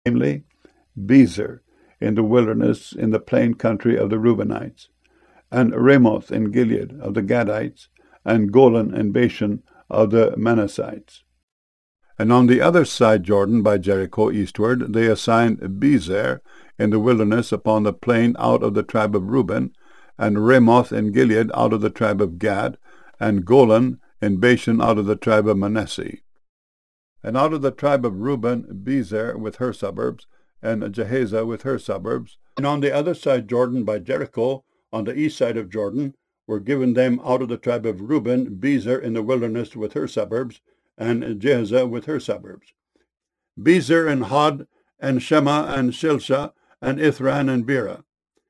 namely Bezer in the wilderness in the plain country of the Reubenites, and Ramoth in Gilead of the Gadites, and Golan and Bashan of the Manassites. And on the other side Jordan by Jericho eastward they assigned Bezer in the wilderness upon the plain out of the tribe of Reuben, and Ramoth in Gilead out of the tribe of Gad, and Golan and Bashan out of the tribe of Manasseh. And out of the tribe of Reuben, Bezer with her suburbs, and Jehaza with her suburbs. And on the other side Jordan by Jericho, on the east side of Jordan, were given them out of the tribe of Reuben, Bezer in the wilderness with her suburbs, and Jehaza with her suburbs. Bezer and Hod, and Shema, and Shilsha, and Ithran, and Beerah.